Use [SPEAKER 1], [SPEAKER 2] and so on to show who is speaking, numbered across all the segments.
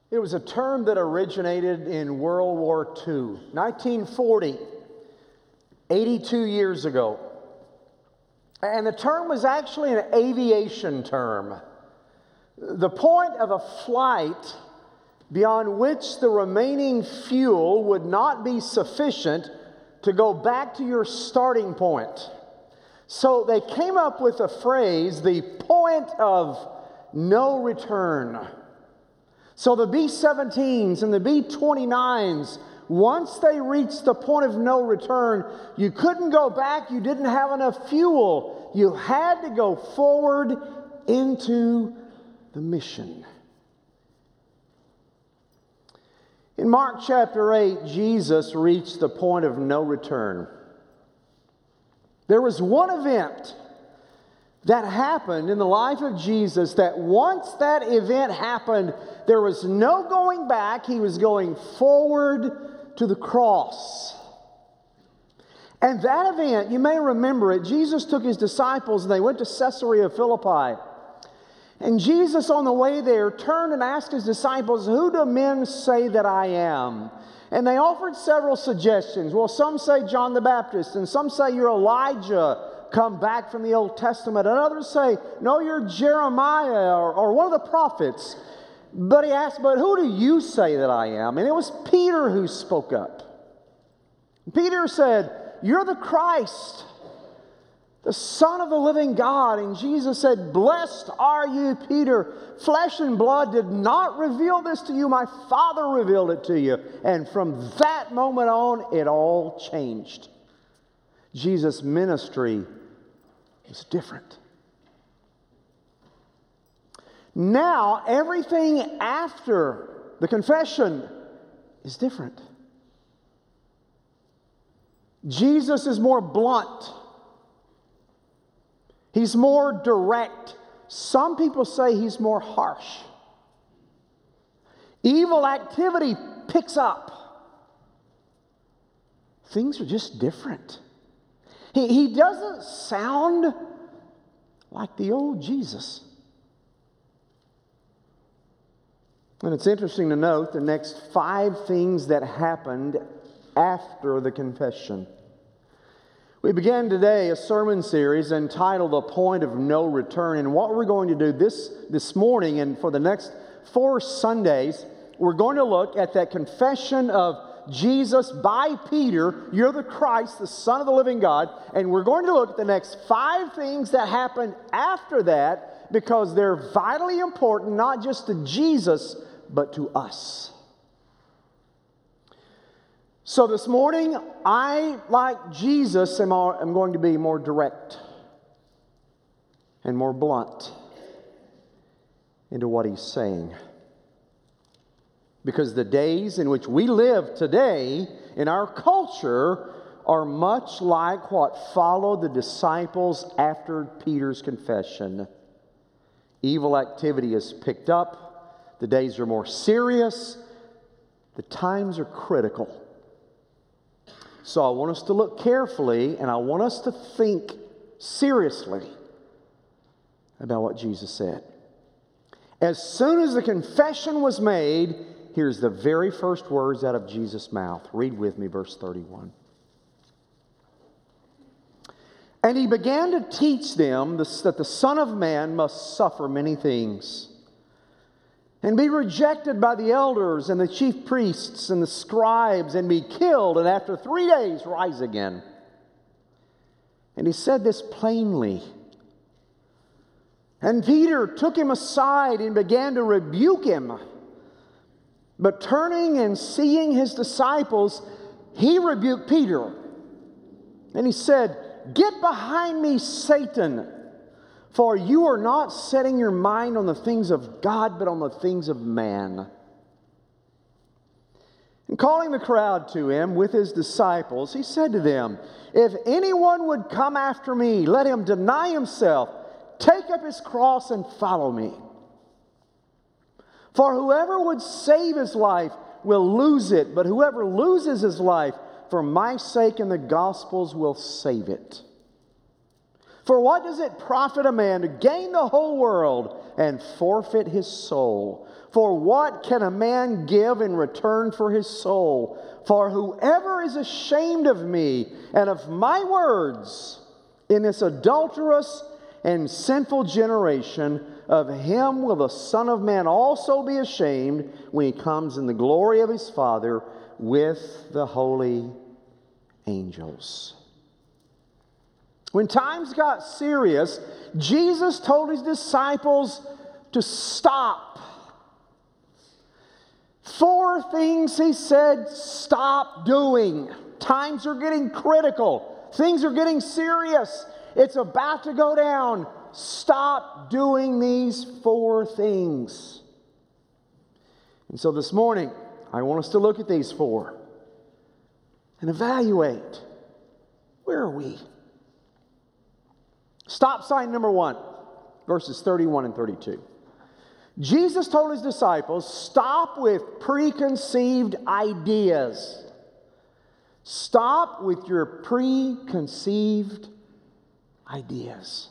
[SPEAKER 1] It was a term that originated in World War II, 1940, 82 years ago. And the term was actually an aviation term. The point of a flight beyond which the remaining fuel would not be sufficient to go back to your starting point. So they came up with a phrase, the point of no return. So the B-17s and the B-29s, once they reached the point of no return, you couldn't go back, you didn't have enough fuel. You had to go forward into the mission. In Mark chapter 8, Jesus reached the point of no return. There was one event that happened in the life of Jesus that once that event happened, there was no going back. He was going forward to the cross. And that event, you may remember it, Jesus took his disciples and they went to Caesarea Philippi. And Jesus on the way there turned and asked his disciples, "Who do men say that I am?" And they offered several suggestions. Well, some say John the Baptist, and some say you're Elijah, come back from the Old Testament. And others say, no, you're Jeremiah or one of the prophets. But he asked, but who do you say that I am? And it was Peter who spoke up. Peter said, you're the Christ, the Son of the living God. And Jesus said, blessed are you, Peter. Flesh and blood did not reveal this to you. My Father revealed it to you. And from that moment on, it all changed. Jesus' ministry was different. Now, everything after the confession is different. Jesus is more blunt. He's more direct. Some people say he's more harsh. Evil activity picks up. Things are just different. He doesn't sound like the old Jesus. And it's interesting to note the next 5 things that happened after the confession. We began today a sermon series entitled The Point of No Return. And what we're going to do this morning and for the next 4 Sundays, we're going to look at that confession of Jesus by Peter, you're the Christ, the Son of the living God. And we're going to look at the next 5 things that happened after that because they're vitally important, not just to Jesus, but to us. So this morning, I, like Jesus, am going to be more direct and more blunt into what he's saying. Because the days in which we live today in our culture are much like what followed the disciples after Peter's confession. Evil activity is picked up. The days are more serious. The times are critical. So I want us to look carefully and I want us to think seriously about what Jesus said. As soon as the confession was made, here's the very first words out of Jesus' mouth. Read with me verse 31. And he began to teach them that the Son of Man must suffer many things and be rejected by the elders and the chief priests and the scribes and be killed and after 3 days rise again. And he said this plainly. And Peter took him aside and began to rebuke him. But turning and seeing his disciples, he rebuked Peter. And he said, get behind me, Satan, for you are not setting your mind on the things of God, but on the things of man. And calling the crowd to him with his disciples, he said to them, if anyone would come after me, let him deny himself, take up his cross and follow me. For whoever would save his life will lose it, but whoever loses his life for my sake and the gospel's will save it. For what does it profit a man to gain the whole world and forfeit his soul? For what can a man give in return for his soul? For whoever is ashamed of me and of my words in this adulterous and sinful generation, of him will the Son of Man also be ashamed when he comes in the glory of his Father with the holy angels. When times got serious, Jesus told his disciples to stop. 4 things he said, stop doing. Times are getting critical. Things are getting serious. It's about to go down. Stop doing these 4 things. And so this morning, I want us to look at these 4 and evaluate, where are we? Stop sign number 1, verses 31 and 32. Jesus told his disciples, stop with preconceived ideas. Stop with your preconceived ideas.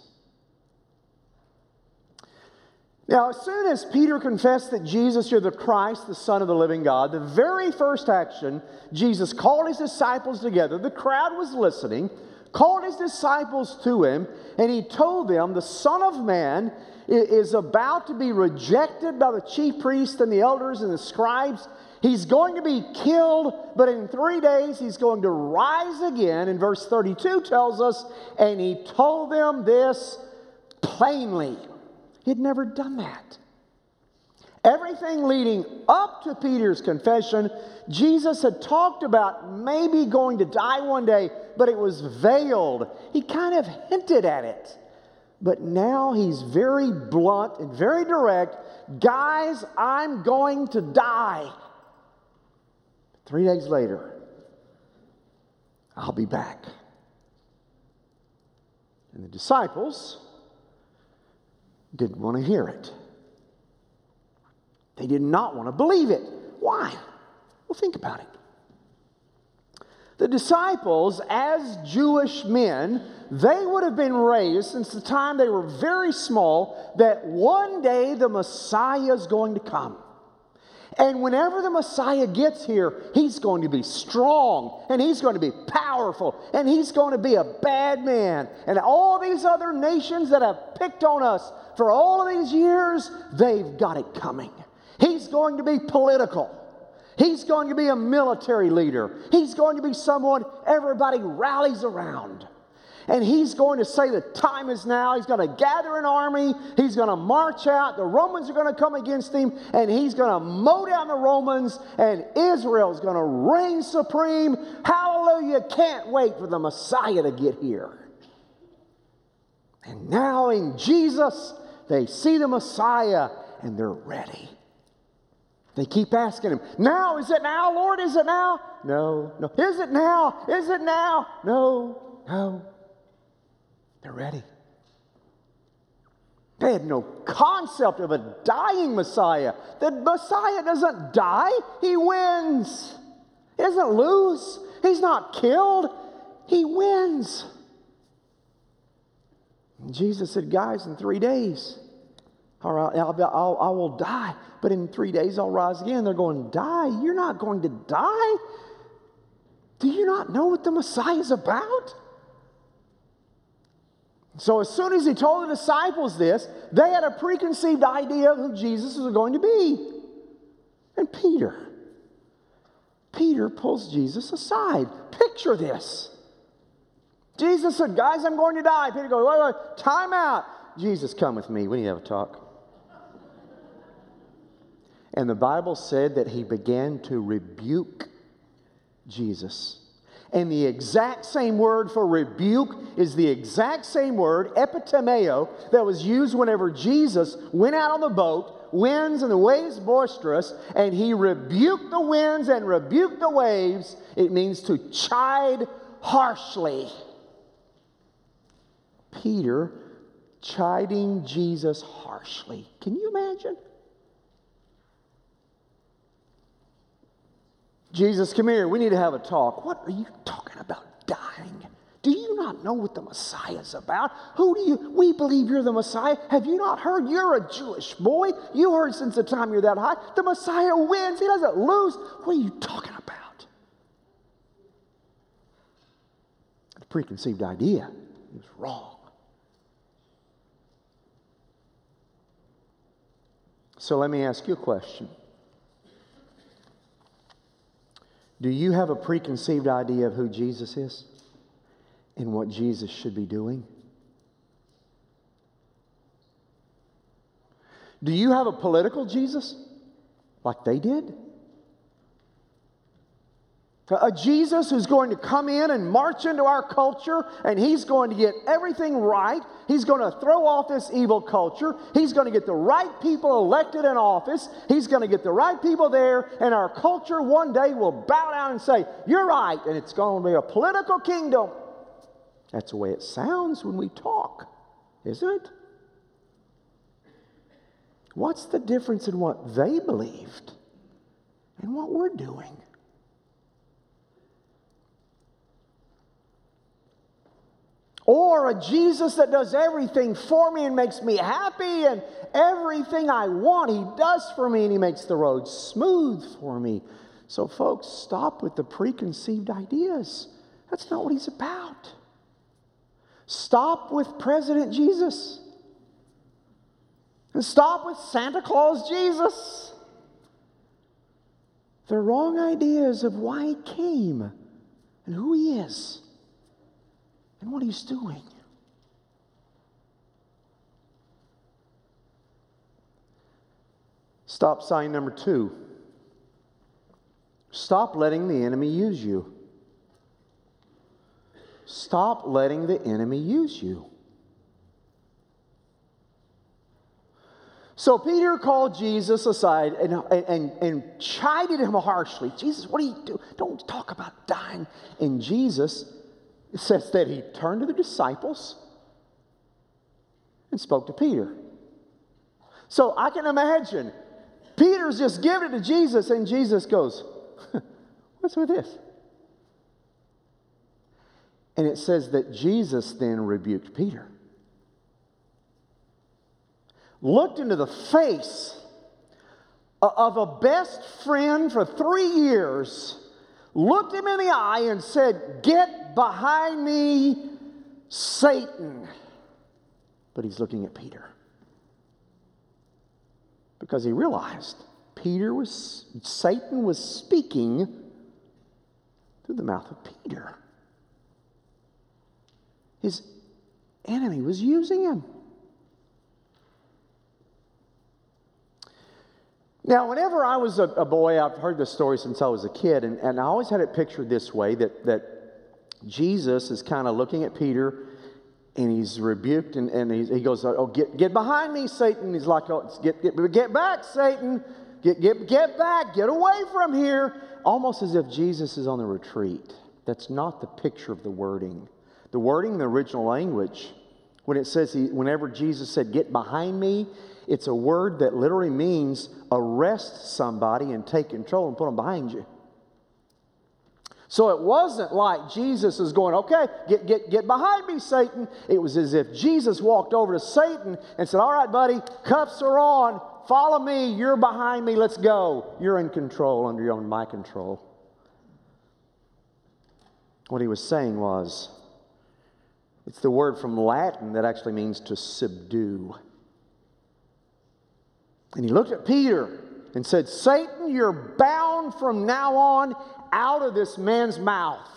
[SPEAKER 1] Now, as soon as Peter confessed that Jesus, you're the Christ, the Son of the living God, the very first action, Jesus called his disciples together. The crowd was listening, called his disciples to him, and he told them, the Son of Man is about to be rejected by the chief priests and the elders and the scribes. He's going to be killed, but in 3 days he's going to rise again. And verse 32 tells us, and he told them this plainly. He'd never done that. Everything leading up to Peter's confession, Jesus had talked about maybe going to die one day, but it was veiled. He kind of hinted at it. But now he's very blunt and very direct. Guys, I'm going to die. 3 days later, I'll be back. And the disciples didn't want to hear it. They did not want to believe it. Why? Well, think about it. The disciples, as Jewish men, they would have been raised since the time they were very small that one day the Messiah is going to come. And whenever the Messiah gets here, he's going to be strong, and he's going to be powerful, and he's going to be a bad man. And all these other nations that have picked on us for all of these years, they've got it coming. He's going to be political. He's going to be a military leader. He's going to be someone everybody rallies around. And he's going to say the time is now. He's going to gather an army. He's going to march out. The Romans are going to come against him. And he's going to mow down the Romans. And Israel's going to reign supreme. Hallelujah. Can't wait for the Messiah to get here. And now in Jesus, they see the Messiah and they're ready. They keep asking him, now, is it now, Lord? Is it now? No, no. Is it now? Is it now? No, no. They're ready. They had no concept of a dying Messiah. The Messiah doesn't die. He wins. He doesn't lose. He's not killed. He wins. And Jesus said, guys, in 3 days, all right, I will die, but in 3 days I'll rise again. They're going, die? You're not going to die? Do you not know what the Messiah is about? So as soon as he told the disciples this, they had a preconceived idea of who Jesus was going to be. And Peter pulls Jesus aside. Picture this. Jesus said, guys, I'm going to die. Peter goes, wait, time out. Jesus, come with me. We need to have a talk. And the Bible said that he began to rebuke Jesus. And the exact same word for rebuke is the exact same word, epitemeo, that was used whenever Jesus went out on the boat, winds and the waves boisterous, and he rebuked the winds and rebuked the waves. It means to chide harshly. Peter chiding Jesus harshly. Can you imagine? Jesus, come here. We need to have a talk. What are you talking about? Dying? Do you not know what the Messiah is about? We believe you're the Messiah. Have you not heard? You're a Jewish boy. You heard since the time you're that high. The Messiah wins. He doesn't lose. What are you talking about? The preconceived idea is wrong. So let me ask you a question. Do you have a preconceived idea of who Jesus is and what Jesus should be doing? Do you have a political Jesus like they did? A Jesus who's going to come in and march into our culture, and he's going to get everything right. He's going to throw off this evil culture. He's going to get the right people elected in office. He's going to get the right people there, and our culture one day will bow down and say, "You're right," and it's going to be a political kingdom. That's the way it sounds when we talk, isn't it? What's the difference in what they believed and what we're doing? Or a Jesus that does everything for me and makes me happy, and everything I want he does for me, and he makes the road smooth for me. So folks, stop with the preconceived ideas. That's not what he's about. Stop with President Jesus. And stop with Santa Claus Jesus. They're wrong ideas of why he came and who he is and what he's doing. Stop sign number 2. Stop letting the enemy use you. Stop letting the enemy use you. So Peter called Jesus aside and chided him harshly. "Jesus, what do you do? Don't talk about dying." And Jesus, it says that he turned to the disciples and spoke to Peter. So I can imagine Peter's just giving it to Jesus, and Jesus goes, "What's with this?" And it says that Jesus then rebuked Peter. Looked into the face of a best friend for 3 years, looked him in the eye and said, "Get behind me, Satan." But he's looking at Peter because he realized Satan was speaking through the mouth of Peter. His enemy was using him. Now, whenever I was a boy, I've heard this story since I was a kid, and I always had it pictured this way, that Jesus is kind of looking at Peter, and he's rebuked, and he goes, "Oh, get behind me, Satan." He's like, "Oh, get back, Satan. Get back. Get away from here." Almost as if Jesus is on the retreat. That's not the picture of the wording. The wording in the original language, when it says, whenever Jesus said, "Get behind me," it's a word that literally means arrest somebody and take control and put them behind you. So it wasn't like Jesus is going, "Okay, get behind me, Satan." It was as if Jesus walked over to Satan and said, "All right, buddy, cuffs are on. Follow me. You're behind me. Let's go. You're in control under my control." What he was saying was, it's the word from Latin that actually means to subdue. And he looked at Peter and said, "Satan, you're bound from now on out of this man's mouth.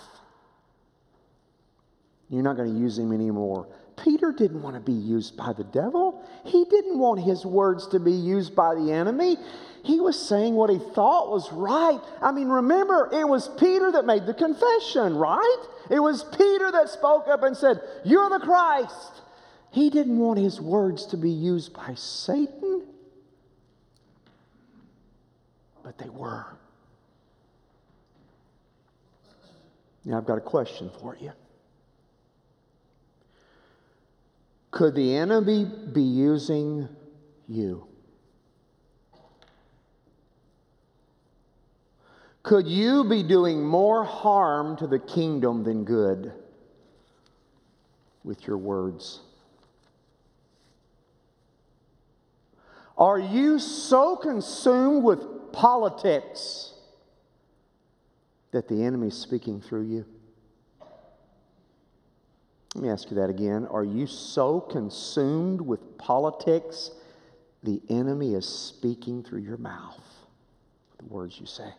[SPEAKER 1] You're not going to use him anymore." Peter didn't want to be used by the devil. He didn't want his words to be used by the enemy. He was saying what he thought was right. I mean, remember, it was Peter that made the confession, right? It was Peter that spoke up and said, "You're the Christ." He didn't want his words to be used by Satan, but they were. Now, I've got a question for you. Could the enemy be using you? Could you be doing more harm to the kingdom than good? with your words? Are you so consumed with politics that the enemy is speaking through you? Let me ask you that again. Are you so consumed with politics the enemy is speaking through your mouth, the words you say?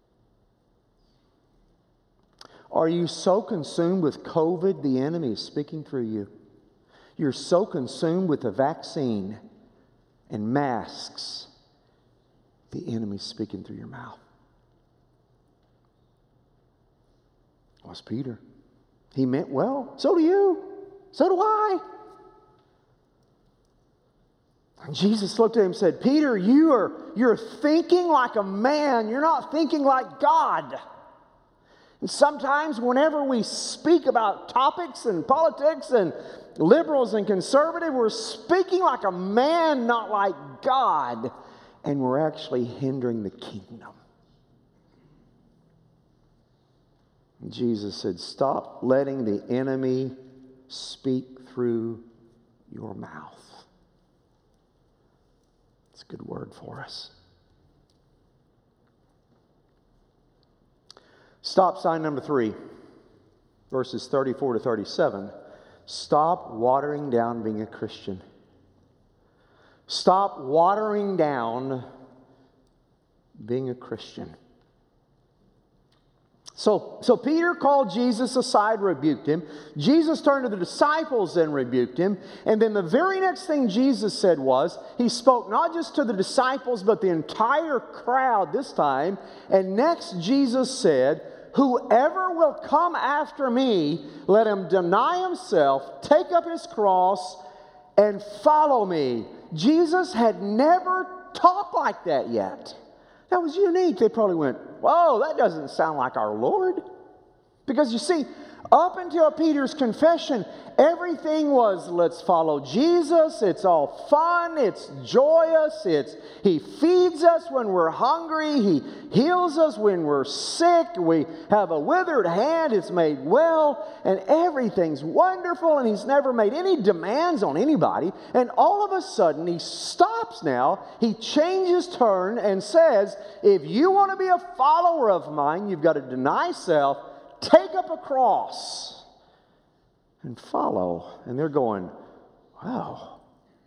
[SPEAKER 1] Are you so consumed with COVID the enemy is speaking through you? You're so consumed with the vaccine and masks, the enemy's speaking through your mouth. Was Peter. He meant well. So do you. So do I. And Jesus looked at him and said, Peter, you're thinking like a man. You're not thinking like God. And sometimes whenever we speak about topics and politics and liberals and conservative, we're speaking like a man, not like God. And we're actually hindering the kingdom. And Jesus said, stop letting the enemy speak through your mouth. It's a good word for us. Stop sign number 3, verses 34 to 37. Stop watering down being a Christian. Stop watering down being a Christian. So Peter called Jesus aside, rebuked him. Jesus turned to the disciples and rebuked him. And then the very next thing Jesus said was, he spoke not just to the disciples, but the entire crowd this time. And next Jesus said, whoever will come after me, let him deny himself, take up his cross, and follow me. Jesus had never talked like that yet. That was unique. They probably went, whoa, that doesn't sound like our Lord. Because you see, up until Peter's confession, everything was, let's follow Jesus. It's all fun. It's joyous. He feeds us when we're hungry. He heals us when we're sick. We have a withered hand. It's made well. And everything's wonderful. And he's never made any demands on anybody. And all of a sudden, he stops now. He changes turn and says, if you want to be a follower of mine, you've got to deny self, take up a cross, and follow. And they're going, wow,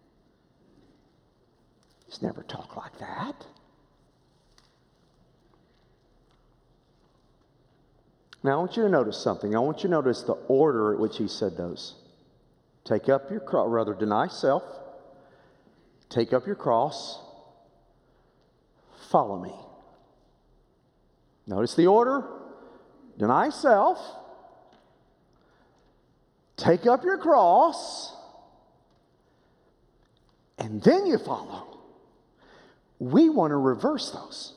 [SPEAKER 1] he's never talked like that. Now I want you to notice something. I want you to notice the order at which he said those. Take up your cross, rather deny self, take up your cross, follow me. Notice the order. Deny self, take up your cross, and then you follow. We want to reverse those.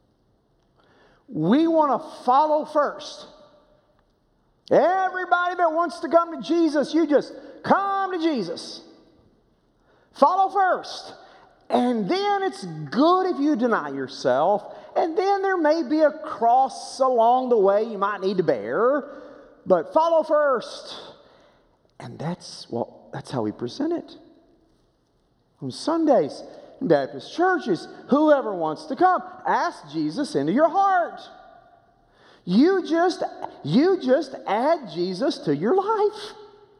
[SPEAKER 1] We want to follow first. Everybody that wants to come to Jesus, you just come to Jesus. Follow first. And then it's good if you deny yourself. And then there may be a cross along the way you might need to bear. But follow first. And that's how we present it. On Sundays, in Baptist churches, whoever wants to come, ask Jesus into your heart. You just add Jesus to your life.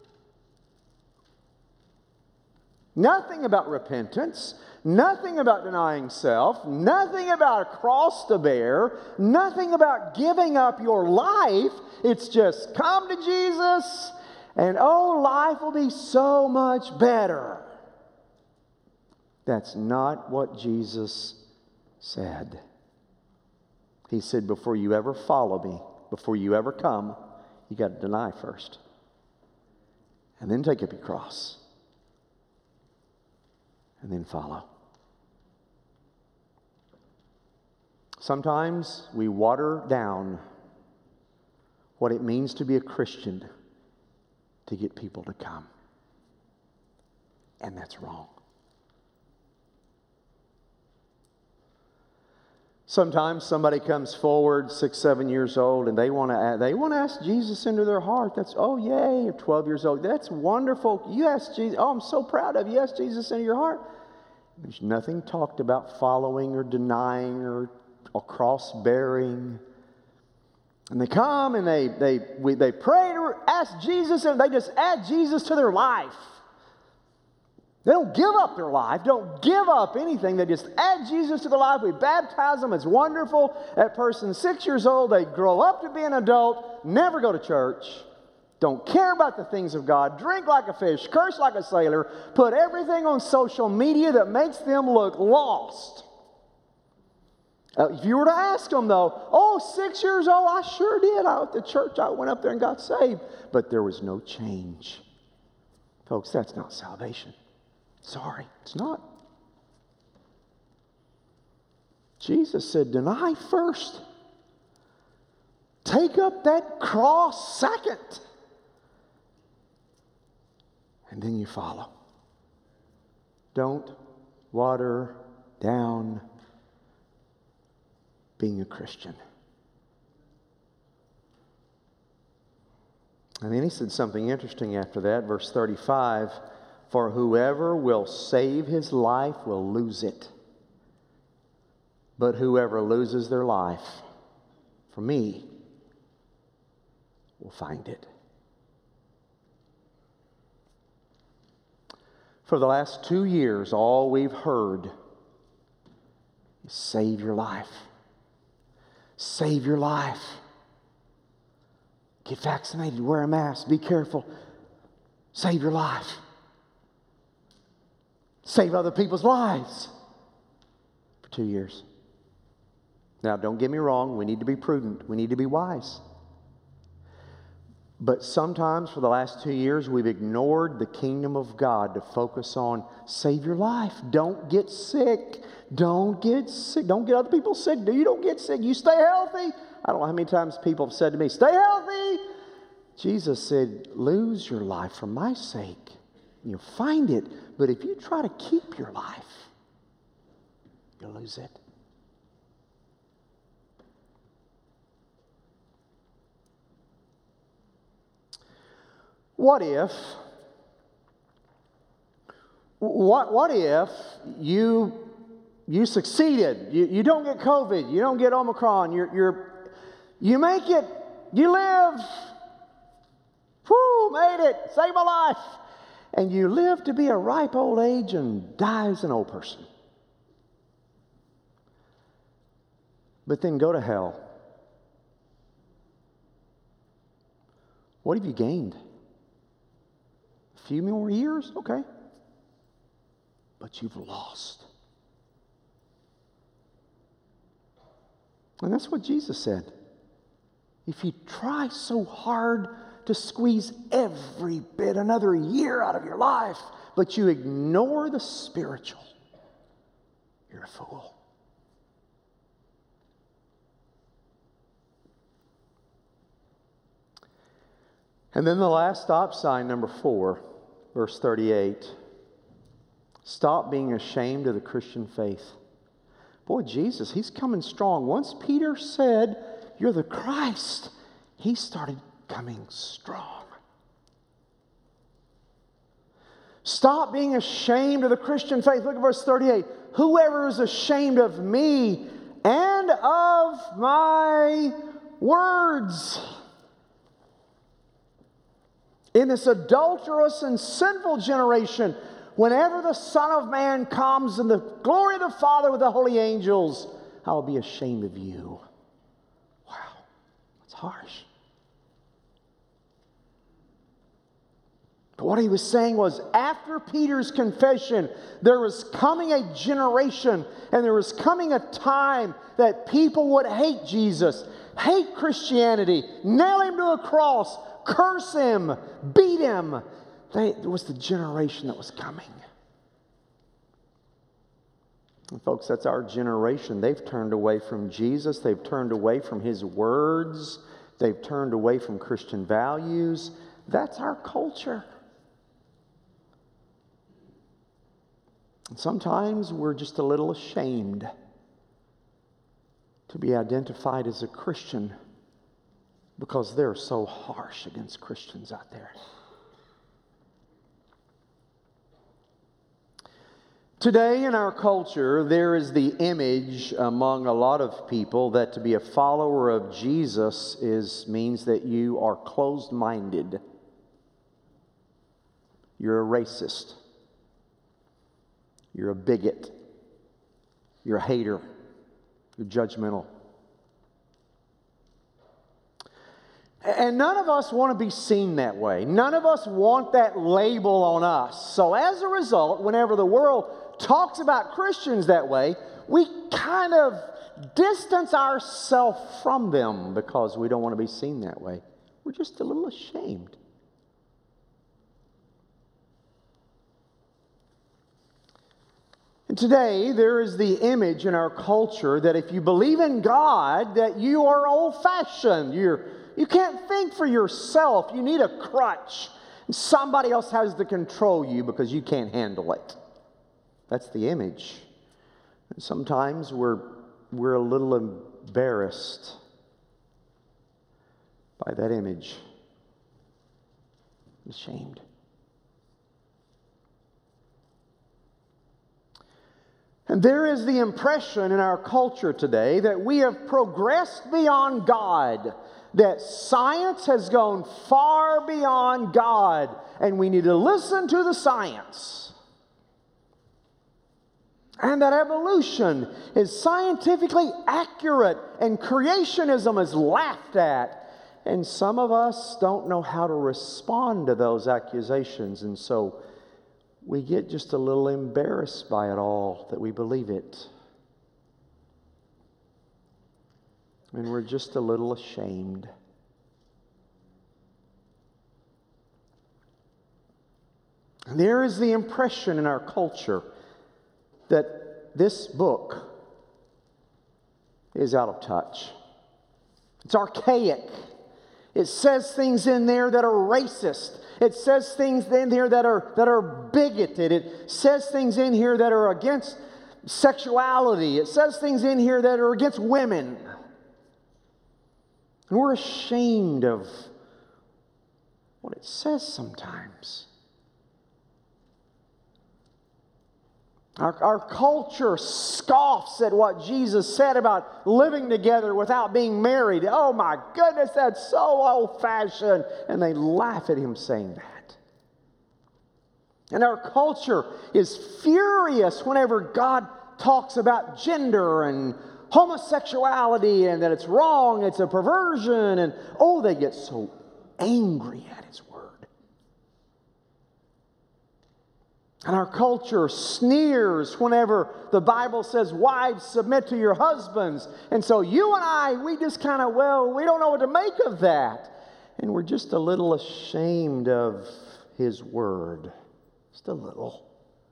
[SPEAKER 1] Nothing about repentance, nothing about denying self, nothing about a cross to bear, nothing about giving up your life. It's just come to Jesus and life will be so much better. That's not what Jesus said. He said, before you ever follow me, before you ever come, you got to deny first. And then take up your cross. And then follow. Sometimes we water down what it means to be a Christian to get people to come. And that's wrong. Sometimes somebody comes forward, 6, 7 years old, and they want to ask Jesus into their heart. That's, oh, yay, you're 12 years old. That's wonderful. You ask Jesus. Oh, I'm so proud of you. You ask Jesus into your heart. There's nothing talked about following or denying or cross-bearing. And they come and they pray to ask Jesus, and they just add Jesus to their life. They don't give up their life, don't give up anything. They just add Jesus to their life. We baptize them. It's wonderful. That person's 6 years old. They grow up to be an adult, never go to church, don't care about the things of God, drink like a fish, curse like a sailor, put everything on social media that makes them look lost. If you were to ask them, though, oh, 6 years old, I sure did. At the church, I went up there and got saved. But there was no change. Folks, that's not salvation. Sorry, it's not. Jesus said, deny first. Take up that cross second. And then you follow. Don't water down being a Christian. And then he said something interesting after that, verse 35. For whoever will save his life will lose it. But whoever loses their life for me will find it. For the last 2 years, all we've heard is save your life. Save your life. Get vaccinated, wear a mask, be careful. Save your life. Save other people's lives for 2 years. Now, don't get me wrong. We need to be prudent. We need to be wise. But sometimes for the last 2 years, we've ignored the kingdom of God to focus on save your life. Don't get sick. Don't get sick. Don't get other people sick. You don't get sick. You stay healthy. I don't know how many times people have said to me, stay healthy. Jesus said, lose your life for my sake. You'll find it. But if you try to keep your life, you'll lose it. What if you succeeded? You don't get COVID. You don't get Omicron. You make it. You live. Whoo, made it. Saved my life. And you live to be a ripe old age and die as an old person. But then go to hell. What have you gained? A few more years? Okay. But you've lost. And that's what Jesus said. If you try so hard to squeeze every bit, another year out of your life, but you ignore the spiritual, you're a fool. And then the last stop sign, number 4, verse 38. Stop being ashamed of the Christian faith. Boy, Jesus, he's coming strong. Once Peter said, you're the Christ, he started coming strong. Stop being ashamed of the Christian faith. Look at verse 38. Whoever is ashamed of me and of my words in this adulterous and sinful generation, whenever the Son of Man comes in the glory of the Father with the holy angels, I'll be ashamed of you. Wow, that's harsh. But what he was saying was, after Peter's confession, there was coming a generation and there was coming a time that people would hate Jesus, hate Christianity, nail him to a cross, curse him, beat him. It was the generation that was coming. And folks, that's our generation. They've turned away from Jesus. They've turned away from his words. They've turned away from Christian values. That's our culture. And sometimes we're just a little ashamed to be identified as a Christian because they're so harsh against Christians out there. Today in our culture, there is the image among a lot of people that to be a follower of Jesus means that you are closed-minded. You're a racist. You're a bigot. You're a hater. You're judgmental. And none of us want to be seen that way. None of us want that label on us. So as a result, whenever the world talks about Christians that way, we kind of distance ourselves from them because we don't want to be seen that way. We're just a little ashamed. And today, there is the image in our culture that if you believe in God, that you are old-fashioned. You can't think for yourself. You need a crutch. And somebody else has to control you because you can't handle it. That's the image. And sometimes we're a little embarrassed by that image. Ashamed. And there is the impression in our culture today that we have progressed beyond God, that science has gone far beyond God, and we need to listen to the science. And that evolution is scientifically accurate, and creationism is laughed at. And some of us don't know how to respond to those accusations, and so we get just a little embarrassed by it all, that we believe it. And we're just a little ashamed. And there is the impression in our culture that this book is out of touch. It's archaic. It says things in there that are racist. It says things in here that are bigoted. It says things in here that are against sexuality. It says things in here that are against women. And we're ashamed of what it says sometimes. Our culture scoffs at what Jesus said about living together without being married. Oh my goodness, that's so old-fashioned. And they laugh at him saying that. And our culture is furious whenever God talks about gender and homosexuality and that it's wrong, it's a perversion. And oh, they get so angry at his word. And our culture sneers whenever the Bible says, wives, submit to your husbands. And so you and I, we just kind of, we don't know what to make of that. And we're just a little ashamed of his word. Just a little.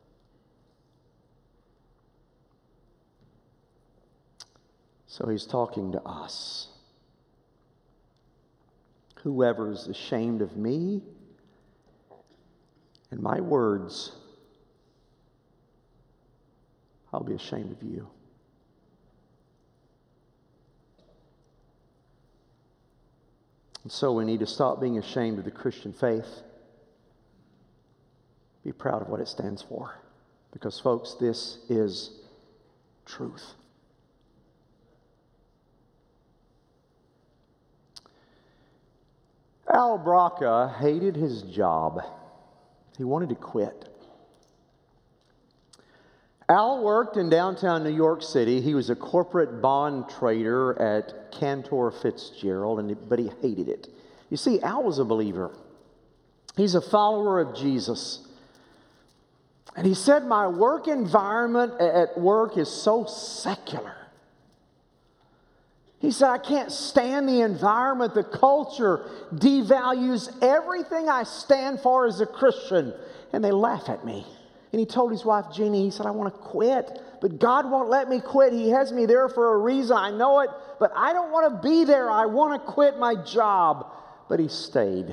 [SPEAKER 1] So he's talking to us. Whoever's ashamed of me and my words, I'll be ashamed of you. And so we need to stop being ashamed of the Christian faith. Be proud of what it stands for. Because, folks, this is truth. Al Braca hated his job. He wanted to quit. Al worked in downtown New York City. He was a corporate bond trader at Cantor Fitzgerald, but he hated it. You see, Al was a believer. He's a follower of Jesus. And he said, my work environment at work is so secular. He said, I can't stand the environment. The culture devalues everything I stand for as a Christian. And they laugh at me. And he told his wife, Jeannie, he said, I want to quit. But God won't let me quit. He has me there for a reason. I know it. But I don't want to be there. I want to quit my job. But he stayed.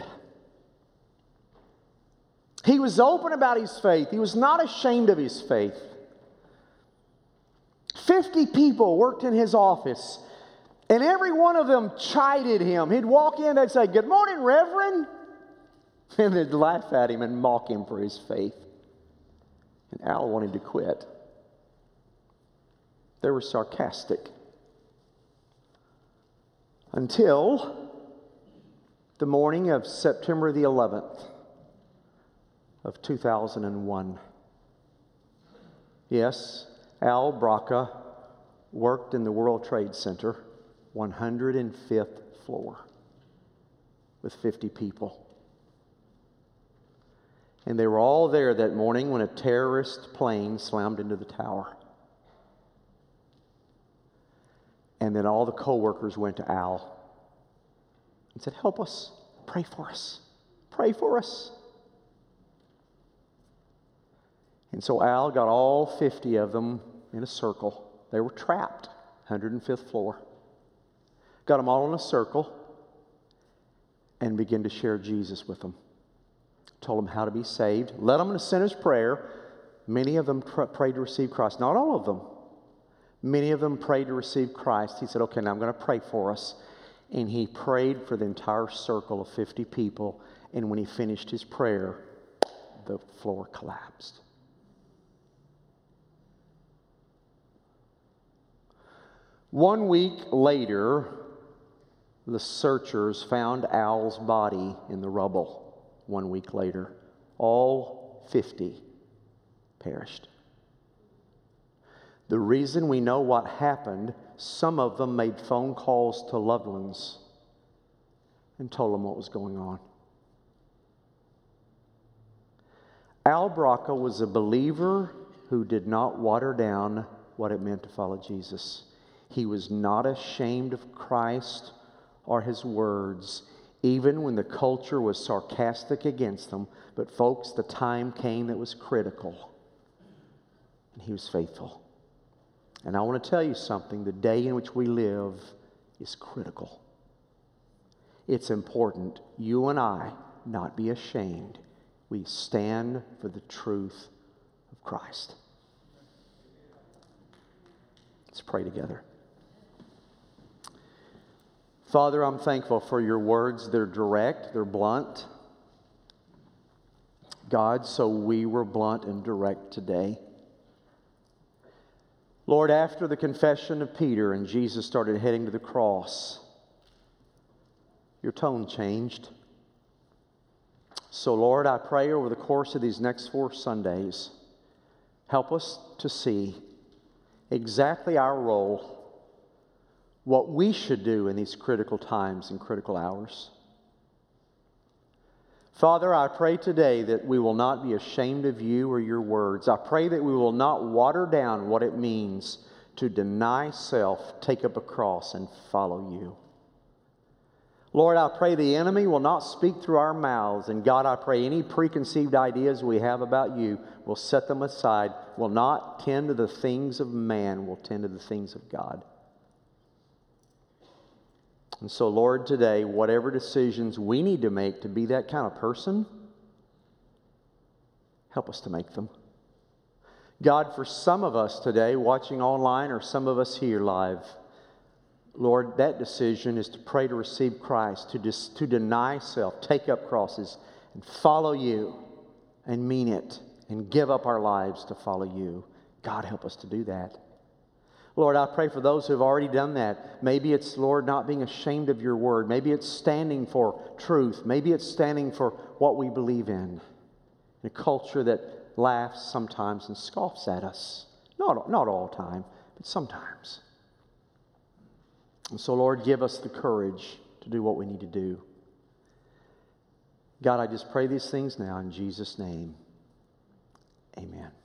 [SPEAKER 1] He was open about his faith. He was not ashamed of his faith. 50 people worked in his office. And every one of them chided him. He'd walk in, they'd say, "Good morning, Reverend." And they'd laugh at him and mock him for his faith. And Al wanted to quit. They were sarcastic. Until the morning of September the 11th of 2001. Yes, Al Braca worked in the World Trade Center, 105th floor, with 50 people. And they were all there that morning when a terrorist plane slammed into the tower. And then all the co-workers went to Al and said, "Help us, pray for us, pray for us." And so Al got all 50 of them in a circle. They were trapped, 105th floor. Got them all in a circle and began to share Jesus with them. Told them how to be saved. Led them in a sinner's prayer. Many of them prayed to receive Christ. Not all of them. Many of them prayed to receive Christ. He said, "Okay, now I'm going to pray for us." And he prayed for the entire circle of 50 people. And when he finished his prayer, the floor collapsed. One week later, the searchers found Al's body in the rubble. 1 week later, all 50 perished. The reason we know what happened, some of them made phone calls to loved ones and told them what was going on. Al Braca was a believer who did not water down what it meant to follow Jesus. He was not ashamed of Christ or his words, even when the culture was sarcastic against them. But folks, the time came that was critical, and he was faithful. And I want to tell you something, the day in which we live is critical. It's important you and I not be ashamed. We stand for the truth of Christ. Let's pray together. Father, I'm thankful for your words. They're direct, they're blunt. God, so we were blunt and direct today. Lord, after the confession of Peter and Jesus started heading to the cross, your tone changed. So, Lord, I pray over the course of these next 4 Sundays, help us to see exactly our role, what we should do in these critical times and critical hours. Father, I pray today that we will not be ashamed of you or your words. I pray that we will not water down what it means to deny self, take up a cross, and follow you. Lord, I pray the enemy will not speak through our mouths. And God, I pray any preconceived ideas we have about you, we'll set them aside, will not tend to the things of man, will tend to the things of God. And so, Lord, today, whatever decisions we need to make to be that kind of person, help us to make them. God, for some of us today, watching online, or some of us here live, Lord, that decision is to pray to receive Christ, to deny self, take up crosses, and follow you, and mean it, and give up our lives to follow you. God, help us to do that. Lord, I pray for those who have already done that. Maybe it's, Lord, not being ashamed of your word. Maybe it's standing for truth. Maybe it's standing for what we believe in a culture that laughs sometimes and scoffs at us. Not all the time, but sometimes. And so, Lord, give us the courage to do what we need to do. God, I just pray these things now in Jesus' name. Amen.